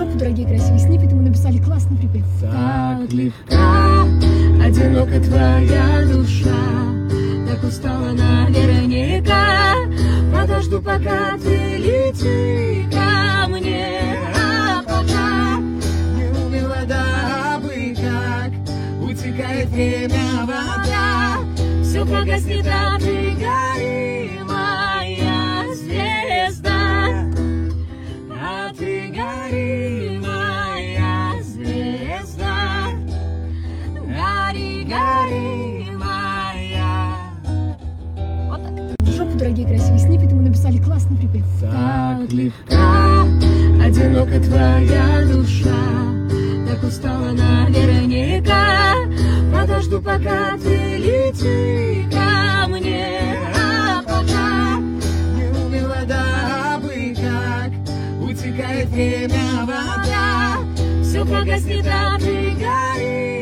жопу, дорогие красивые сниппеты, мы написали классный припев. Так легка, одинока твоя душа, так устала наверняка. Подожду, пока ты лети ко мне, а пока не умела дабы как утекает время, вода. Все погаснет, а ты гори, моя звезда, а ты гори, моя звезда, гори, гори, моя. Вот так. Жопу, дорогие красивые сниппеты, мы написали классный припев. Так легка, одинока твоя душа, так устала наверняка. Подожду, пока ты лети ко мне, а пока не умела дабы как утекает время, вода. Все погаснет, а ты гори.